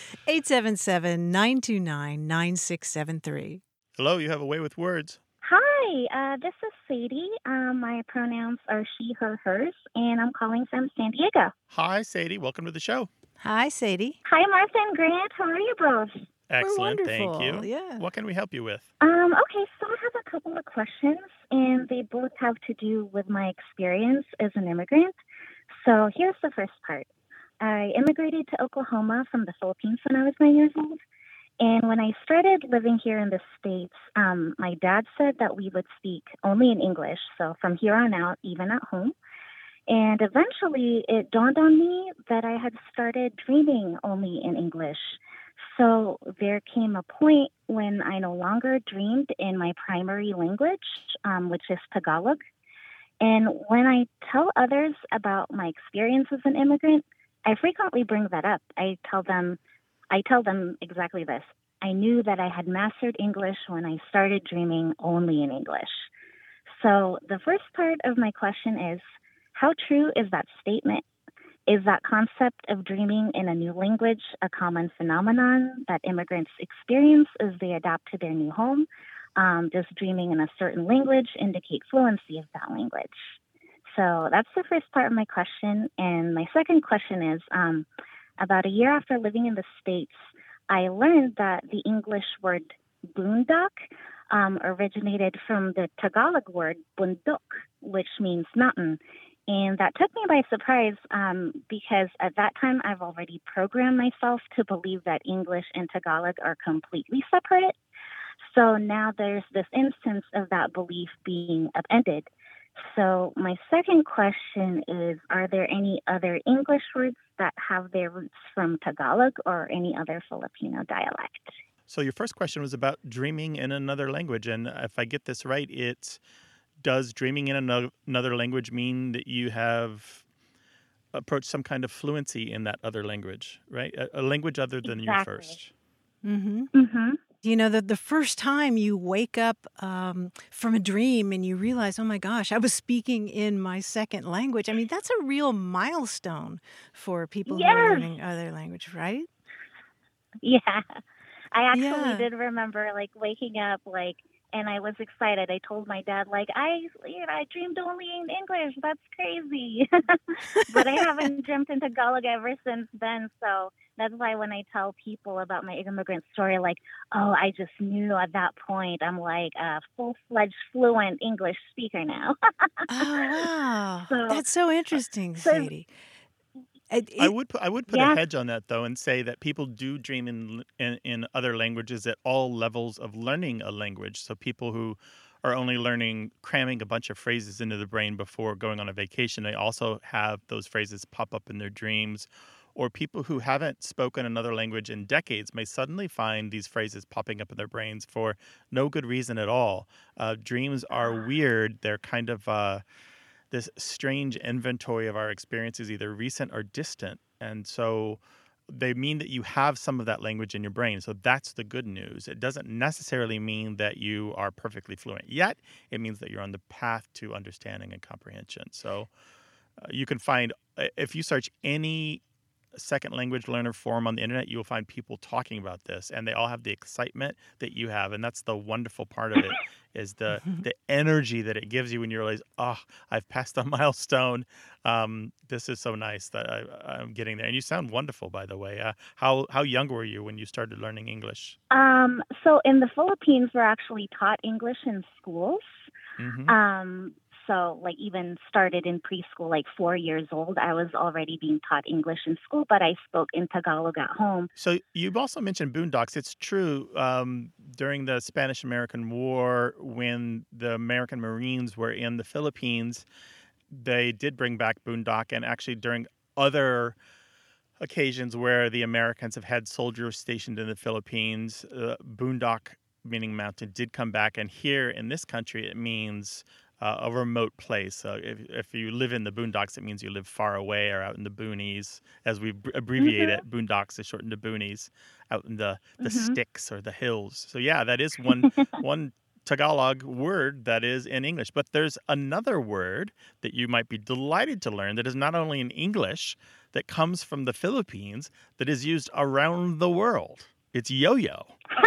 Speaker 2: 877-929-9673.
Speaker 1: Hello, you have a way with words.
Speaker 9: Hi, this is Sadie. My pronouns are she, her, hers, and I'm calling from San Diego.
Speaker 1: Hi, Sadie. Welcome to the show.
Speaker 2: Hi, Sadie.
Speaker 9: Hi, Martha and Grant. How are you both?
Speaker 1: Excellent.
Speaker 2: We're wonderful.
Speaker 1: Thank you.
Speaker 2: Yeah.
Speaker 1: What can we help you with?
Speaker 9: Okay, so I have a couple of questions, and they both have to do with my experience as an immigrant. So here's the first part. I immigrated to Oklahoma from the Philippines when I was 9 years old. And when I started living here in the States, my dad said that we would speak only in English. So from here on out, even at home. And eventually it dawned on me that I had started dreaming only in English. So there came a point when I no longer dreamed in my primary language, which is Tagalog. And when I tell others about my experience as an immigrant, I frequently bring that up. I tell them, I tell them exactly this. I knew that I had mastered English when I started dreaming only in English. So the first part of my question is, how true is that statement? Is that concept of dreaming in a new language a common phenomenon that immigrants experience as they adapt to their new home? Does dreaming in a certain language indicate fluency of that language? So that's the first part of my question. And my second question is, about a year after living in the States, I learned that the English word boondock originated from the Tagalog word bundok, which means mountain. And that took me by surprise because at that time I've already programmed myself to believe that English and Tagalog are completely separate. So now there's this instance of that belief being upended. So my second question is, are there any other English words that have their roots from Tagalog or any other Filipino dialect?
Speaker 1: So your first question was about dreaming in another language. And if I get this right, does dreaming in another language mean that you have approached some kind of fluency in that other language, right? A language other than your first.
Speaker 2: Mm-hmm.
Speaker 9: Mm-hmm.
Speaker 2: You know, the first time you wake up from a dream and you realize, oh my gosh, I was speaking in my second language. I mean, that's a real milestone for people who are learning other language, right?
Speaker 9: Yeah. I actually did remember waking up and I was excited. I told my dad, I dreamed only in English. That's crazy. But I haven't dreamt in Tagalog ever since then. So that's why when I tell people about my immigrant story, I just knew at that point I'm a full-fledged fluent English speaker now.
Speaker 2: Oh, wow. That's so interesting, Sadie.
Speaker 1: I would put a hedge on that, though, and say that people do dream in other languages at all levels of learning a language. So people who are only cramming a bunch of phrases into the brain before going on a vacation, they also have those phrases pop up in their dreams. Or people who haven't spoken another language in decades may suddenly find these phrases popping up in their brains for no good reason at all. Dreams are weird. They're kind of this strange inventory of our experiences, either recent or distant. And so they mean that you have some of that language in your brain. So that's the good news. It doesn't necessarily mean that you are perfectly fluent yet. It means that you're on the path to understanding and comprehension. So you can find, if you search any second language learner forum on the internet, you will find people talking about this, and they all have the excitement that you have. And that's the wonderful part of it, is the energy that it gives you when you realize, I've passed a milestone. This is so nice that I'm getting there. And you sound wonderful, by the way. How young were you when you started learning English?
Speaker 9: So in the Philippines, we're actually taught English in schools.
Speaker 1: Mm-hmm.
Speaker 9: So even started in preschool, 4 years old, I was already being taught English in school, but I spoke in Tagalog at home.
Speaker 1: So you've also mentioned boondocks. It's true. During the Spanish-American War, when the American Marines were in the Philippines, they did bring back boondock. And actually during other occasions where the Americans have had soldiers stationed in the Philippines, boondock, meaning mountain, did come back. And here in this country, it means a remote place. If you live in the boondocks, it means you live far away or out in the boonies. As we abbreviate it, boondocks is shortened to boonies, out in the sticks or the hills. So yeah, that is one Tagalog word that is in English. But there's another word that you might be delighted to learn that is not only in English, that comes from the Philippines, that is used around the world. It's yo-yo.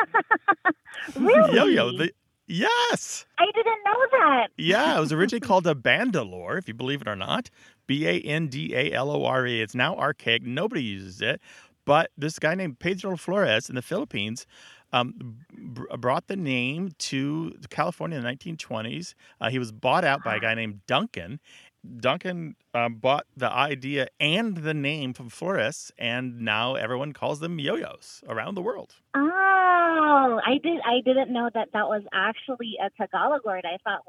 Speaker 9: Really?
Speaker 1: Yo-yo. Yes.
Speaker 9: I didn't know that.
Speaker 1: Yeah, it was originally called a bandolore, if you believe it or not. Bandalore. It's now archaic. Nobody uses it. But this guy named Pedro Flores in the Philippines brought the name to California in the 1920s. He was bought out by a guy named Duncan. Duncan bought the idea and the name from Flores, and now everyone calls them yo-yos around the world.
Speaker 9: Oh, I didn't know that was actually a Tagalog word. I thought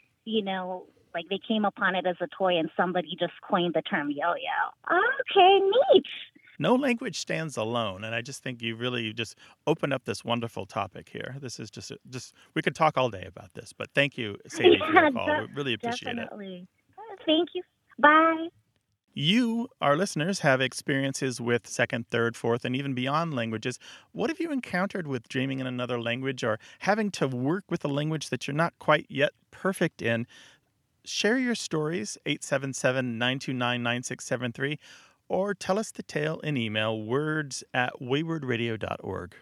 Speaker 9: they came upon it as a toy and somebody just coined the term yo-yo. Okay, neat.
Speaker 1: No language stands alone, and I just think you really just opened up this wonderful topic here. This is just we could talk all day about this, but thank you, Sadie, for your call. We really appreciate it.
Speaker 9: Thank you. Bye.
Speaker 1: You, our listeners, have experiences with second, third, fourth, and even beyond languages. What have you encountered with dreaming in another language or having to work with a language that you're not quite yet perfect in? Share your stories, 877-929-9673, or tell us the tale in email, words@waywardradio.org.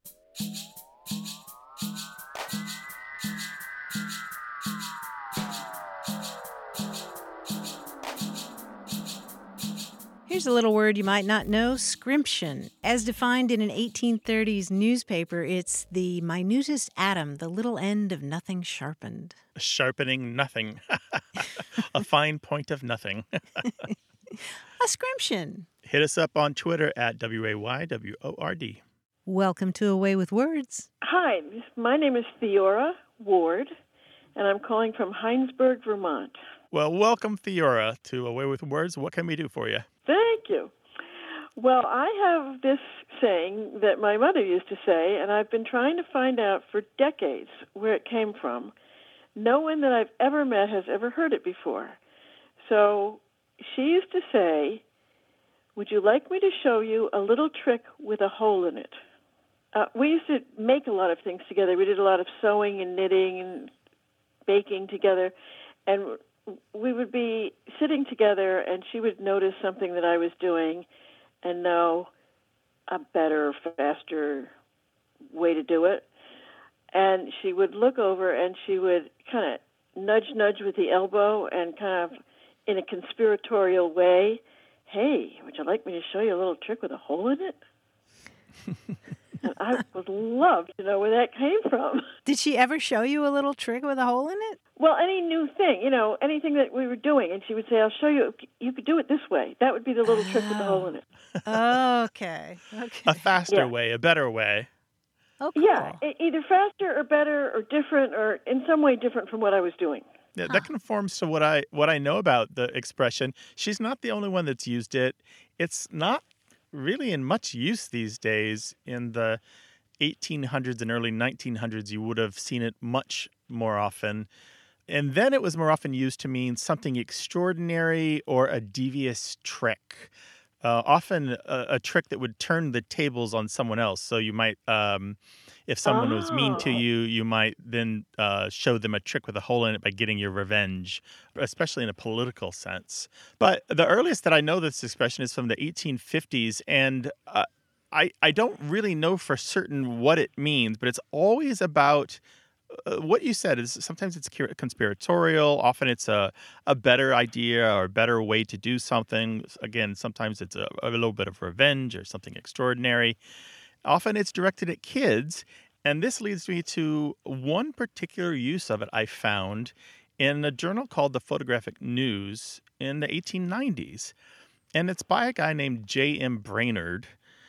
Speaker 2: Here's a little word you might not know, scrimtion. As defined in an 1830s newspaper, it's the minutest atom, the little end of nothing sharpened.
Speaker 1: Sharpening nothing. A fine point of nothing.
Speaker 2: A scrimtion.
Speaker 1: Hit us up on Twitter at WAYWORD.
Speaker 2: Welcome to Away with Words.
Speaker 10: Hi, my name is Theora Ward, and I'm calling from Heinsberg, Vermont.
Speaker 1: Well, welcome, Theora, to Away with Words. What can we do for you?
Speaker 10: Thank you. Well, I have this saying that my mother used to say, and I've been trying to find out for decades where it came from. No one that I've ever met has ever heard it before. So she used to say, "Would you like me to show you a little trick with a hole in it?" We used to make a lot of things together. We did a lot of sewing and knitting and baking together, and we would be sitting together, and she would notice something that I was doing and know a better, faster way to do it. And she would look over, and she would kind of nudge with the elbow and kind of in a conspiratorial way, "Hey, would you like me to show you a little trick with a hole in it?" And I would love to know where that came from.
Speaker 2: Did she ever show you a little trick with a hole in it?
Speaker 10: Well, any new thing, anything that we were doing, and she would say, "I'll show you. You could do it this way." That would be the little trick with the hole in it.
Speaker 2: Okay.
Speaker 1: A faster way, a better way.
Speaker 2: Oh, cool.
Speaker 10: Yeah, either faster or better or different or in some way different from what I was doing.
Speaker 1: Yeah, that conforms to what I know about the expression. She's not the only one that's used it. It's not really in much use these days. In the 1800s and early 1900s, you would have seen it much more often. And then it was more often used to mean something extraordinary or a devious trick. Often a trick that would turn the tables on someone else. So you might, if someone was mean to you, you might then show them a trick with a hole in it by getting your revenge, especially in a political sense. But the earliest that I know this expression is from the 1850s, and I don't really know for certain what it means, but it's always about what you said. Is sometimes it's conspiratorial, often it's a better idea or a better way to do something. Again, sometimes it's a little bit of revenge or something extraordinary. Often it's directed at kids, and this leads me to one particular use of it I found in a journal called the Photographic News in the 1890s. And it's by a guy named J.M. Brainerd.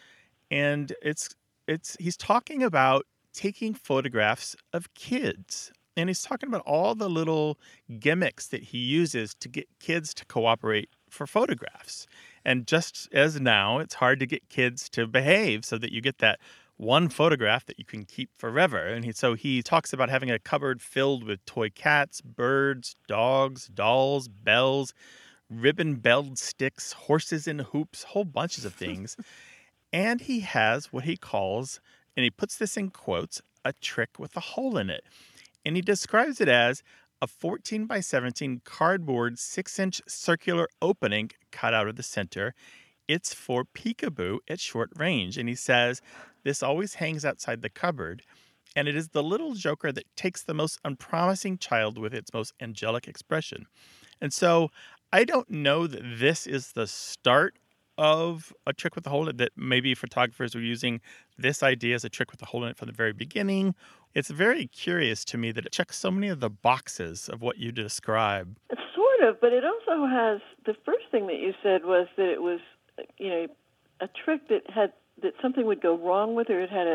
Speaker 1: And he's talking about taking photographs of kids. And he's talking about all the little gimmicks that he uses to get kids to cooperate for photographs. And just as now, it's hard to get kids to behave so that you get that one photograph that you can keep forever. And so he talks about having a cupboard filled with toy cats, birds, dogs, dolls, bells, ribbon-belled sticks, horses in hoops, whole bunches of things. And he has what he calls, and he puts this in quotes, a trick with a hole in it. And he describes it as a 14 by 17 cardboard 6-inch circular opening cut out of the center. It's for peekaboo at short range. And he says this always hangs outside the cupboard. And it is the little joker that takes the most unpromising child with its most angelic expression. And so I don't know that this is the start of a trick with a hole in it, that maybe photographers were using this idea as a trick with a hole in it from the very beginning. It's very curious to me that it checks so many of the boxes of what you describe.
Speaker 10: Sort of, but it also has, the first thing that you said was that it was, a trick that something would go wrong with, or it had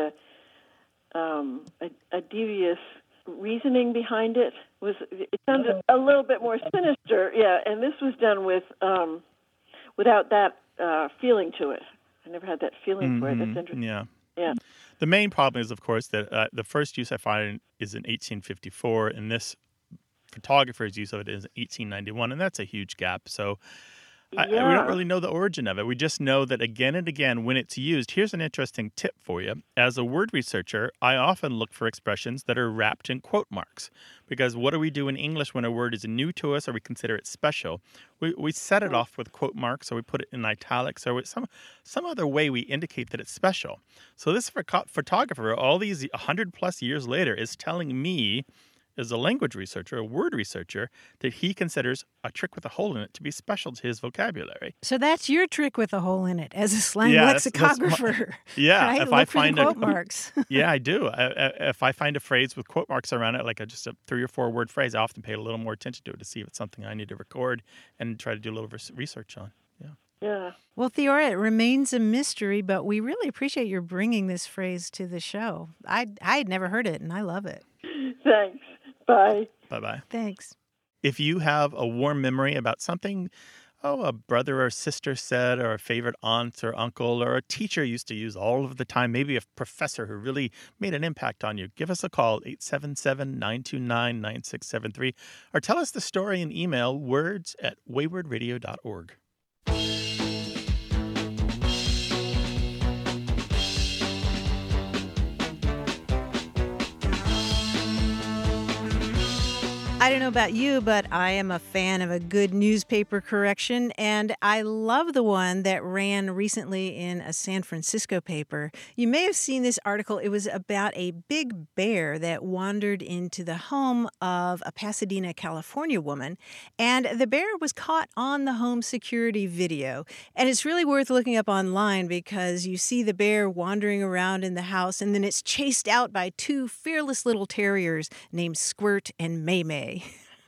Speaker 10: a devious reasoning behind it. It sounded a little bit more sinister, yeah. And this was done without that feeling to it. I never had that feeling for it. That's interesting. Yeah.
Speaker 1: The main problem is, of course, that the first use I find is in 1854, and this photographer's use of it is in 1891, and that's a huge gap. So We don't really know the origin of it. We just know that again and again when it's used. Here's an interesting tip for you. As a word researcher, I often look for expressions that are wrapped in quote marks. Because what do we do in English when a word is new to us or we consider it special? We set it off with quote marks, or we put it in italics, or some other way we indicate that it's special. So this photographer, all these 100+ years later, is telling me, as a language researcher, a word researcher, that he considers a trick with a hole in it to be special to his vocabulary.
Speaker 2: So that's your trick with a hole in it as a slang lexicographer.
Speaker 1: Right?
Speaker 2: If I find quote marks.
Speaker 1: Yeah, I do. If I find a phrase with quote marks around it, like just a 3 or 4 word phrase, I often pay a little more attention to it to see if it's something I need to record and try to do a little research on.
Speaker 10: Yeah.
Speaker 2: Well, Theora, it remains a mystery, but we really appreciate your bringing this phrase to the show. I had never heard it, and I love it.
Speaker 10: Thanks. Bye.
Speaker 1: Bye-bye.
Speaker 2: Thanks.
Speaker 1: If you have a warm memory about something, a brother or sister said, or a favorite aunt or uncle, or a teacher used to use all of the time, maybe a professor who really made an impact on you, give us a call, 877-929-9673, or tell us the story in email, words@waywardradio.org.
Speaker 2: I don't know about you, but I am a fan of a good newspaper correction, and I love the one that ran recently in a San Francisco paper. You may have seen this article. It was about a big bear that wandered into the home of a Pasadena, California woman, and the bear was caught on the home security video. And it's really worth looking up online because you see the bear wandering around in the house, and then it's chased out by 2 fearless little terriers named Squirt and May-May.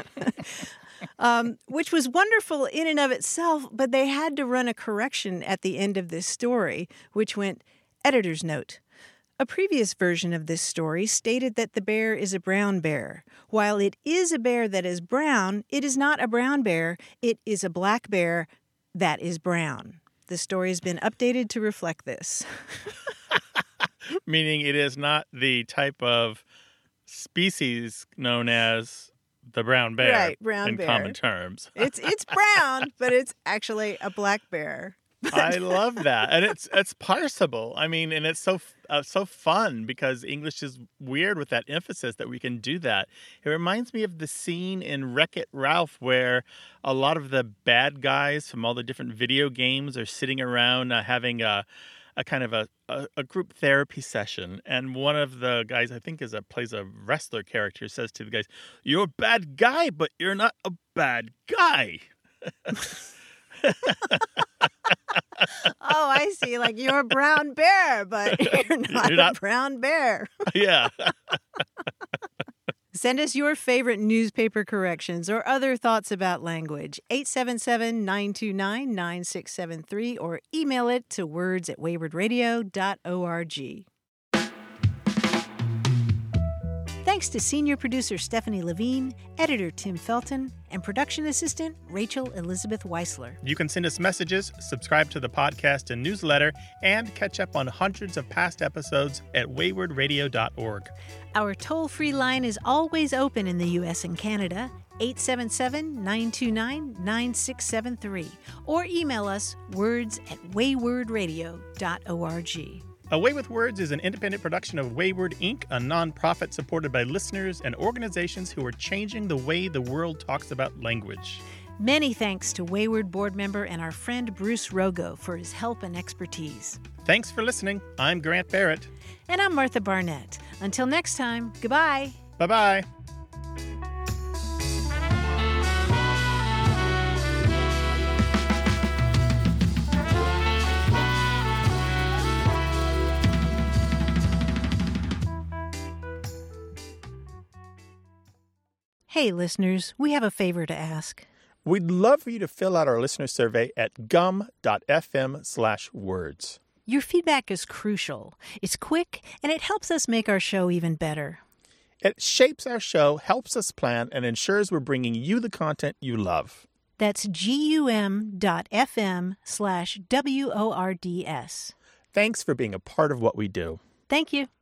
Speaker 2: Which was wonderful in and of itself, but they had to run a correction at the end of this story, which went, editor's note. A previous version of this story stated that the bear is a brown bear. While it is a bear that is brown, it is not a brown bear. It is a black bear that is brown. The story has been updated to reflect this.
Speaker 1: Meaning it is not the type of species known as the brown bear,
Speaker 2: right, brown
Speaker 1: in
Speaker 2: bear.
Speaker 1: Common terms.
Speaker 2: It's brown, but it's actually a black bear.
Speaker 1: I love that, and it's parsable. I mean, and it's so fun because English is weird with that emphasis that we can do that. It reminds me of the scene in Wreck-It Ralph where a lot of the bad guys from all the different video games are sitting around having a kind of a group therapy session, and one of the guys, I think plays a wrestler character, says to the guys, "You're a bad guy, but you're not a bad guy."
Speaker 2: Oh, I see. Like, you're a brown bear, but you're not a brown bear.
Speaker 1: Yeah.
Speaker 2: Send us your favorite newspaper corrections or other thoughts about language. 877-929-9673 or email it to words@waywardradio.org. Thanks to senior producer Stephanie Levine, editor Tim Felton, and production assistant Rachel Elizabeth Weisler.
Speaker 1: You can send us messages, subscribe to the podcast and newsletter, and catch up on hundreds of past episodes at waywardradio.org.
Speaker 2: Our toll-free line is always open in the U.S. and Canada, 877-929-9673, or email us words@waywardradio.org.
Speaker 1: A Way with Words is an independent production of Wayward, Inc., a nonprofit supported by listeners and organizations who are changing the way the world talks about language.
Speaker 2: Many thanks to Wayward board member and our friend Bruce Rogo for his help and expertise.
Speaker 1: Thanks for listening. I'm Grant Barrett.
Speaker 2: And I'm Martha Barnett. Until next time, goodbye.
Speaker 1: Bye-bye.
Speaker 2: Hey, listeners, we have a favor to ask.
Speaker 1: We'd love for you to fill out our listener survey at gum.fm/words.
Speaker 2: Your feedback is crucial. It's quick, and it helps us make our show even better.
Speaker 1: It shapes our show, helps us plan, and ensures we're bringing you the content you love.
Speaker 2: That's gum.fm/WORDS.
Speaker 1: Thanks for being a part of what we do.
Speaker 2: Thank you.